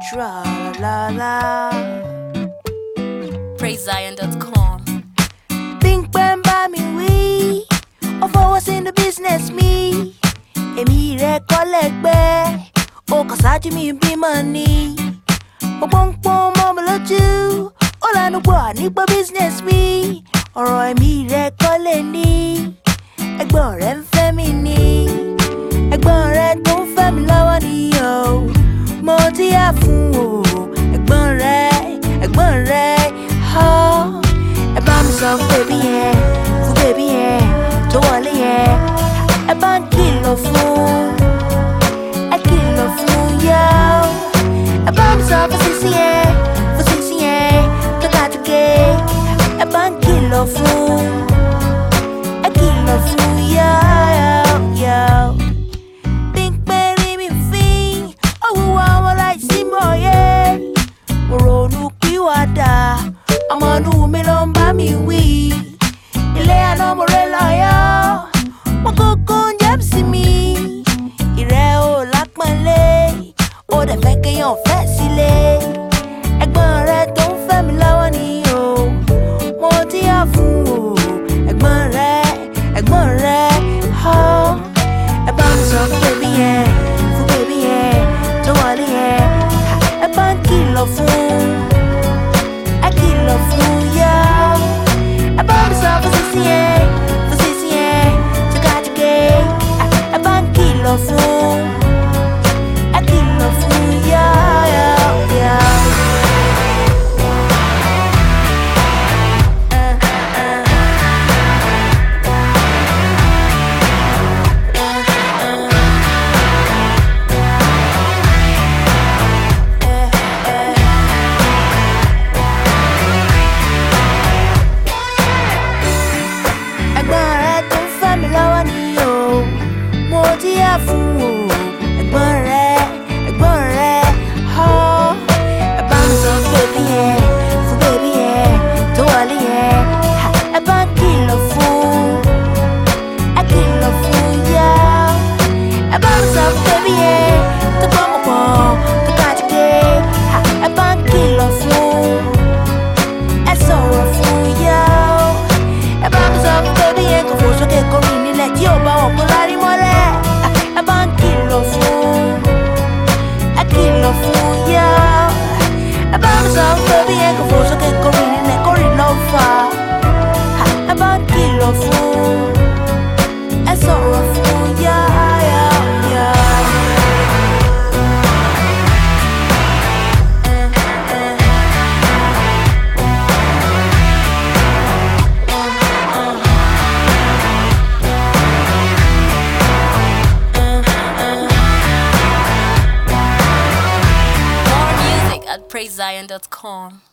Tra la la. PraiseZion.com. Pink pen by me we. Of us in the business me. Emi re collegbe. O kasaji mi be money. O pong pong mama loju. All I know boy nípa business mi. Ọ̀rọ̀ èmi rẹ̀ kọ́lé ní. Ẹ̀gbọ́n rẹ̀ ń fẹ́ mi ní. Ẹ̀gbọ́n rẹ̀ tó ń fẹ́ mi lọ́wọ́ ni o. Mo ti yá fún o. Ẹ̀gbọ́n rẹ̀ ha. Ẹ bá mi sọ fún bèbí yẹn tó wọlé yẹn. Ẹ bá ń kìlọ̀ fún. Ẹ kìlọ̀ fún yá. Ẹ bá mi sọ fún sísí yẹn tó ká tó gé. Ẹ bá ń kìlọ̀ fún. Ẹ kìlọ̀ fún yá. Pínpín mi fín, òwúwa wọn láìsí mọ̀ yé. Mo ronú pìwàdà, ọmọ inú mi ló ń bá mi wí. Ilé àná mo rẹ̀ lọ́yọ́, wọn kókó ń jẹ́ sí mi. Ìrẹ́ ò lápọ̀nlé, ó dẹ̀ fẹ́ kéèyàn fẹ́ sílé. Ẹ̀gbọ́n rẹ̀ tó ń fẹ́ mi lọ́wọ́ ni o. Mo ti yá fún o. Ẹ̀gbọ́n rẹ̀ ha. Ẹ bá mi sọ fún bèbí yẹn tó wọlé yẹn. Ẹ bá ń kìlọ̀ fún. Ẹ kìlọ̀ fún yá. Ẹ bá mi sọ fún sísí yẹn tó ká tó gé. Ẹ bá ń kìlọ̀ fún. Ẹ kìlọ̀ fún yá. Ẹ̀gbọ́n rẹ̀ tó ń fẹ́ mi lọ́wọ́ ni o. Mo ti yá fún o. Ẹ̀gbọ́n rẹ̀ ha. Ẹ bá mi sọ fún bèbí yẹn tó wọlé yẹn. Ẹ bá ń kìlọ̀ fún. Ẹ kìlọ̀ fún yá. Ẹ bá mi sọ fún bèbí yẹn tó gbọ́ mọ̀ pọ̀ tó ká ti dé. Ẹ bá ń kìlọ̀ fún. Ẹ sọ̀rọ̀ fún yá. Ẹ bá mi sọ fún bèbí yẹn kò fò sókè kó rìn nílẹ̀ tí ò bá wọn kó lárí mọ́lẹ̀. Ẹ bá ń kìlọ̀ fún. Ẹ kìlọ̀ fún yá. Ẹ bá mi sọ fún bèbí yẹn kò fò sókè kó rìn nílẹ̀ kó rìn lọ́ fà. Ẹ bá ń kìlọ̀ fún. Ẹ sọ̀rọ̀ fún yá. More music at PraiseZion.com.